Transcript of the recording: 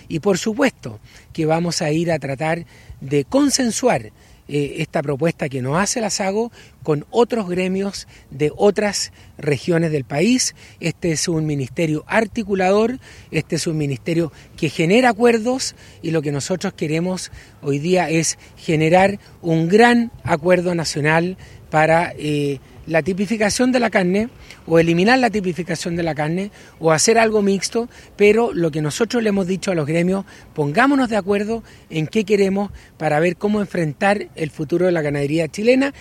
Y por supuesto que vamos a ir a tratar de consensuar esta propuesta que nos hace la SAGO con otros gremios de otras regiones del país. Este es un ministerio articulador, este es un ministerio que genera acuerdos, y lo que nosotros queremos hoy día es generar un gran acuerdo nacional para la tipificación de la carne, o eliminar la tipificación de la carne, o hacer algo mixto, pero lo que nosotros le hemos dicho a los gremios: pongámonos de acuerdo en qué queremos para ver cómo enfrentar el futuro de la ganadería chilena.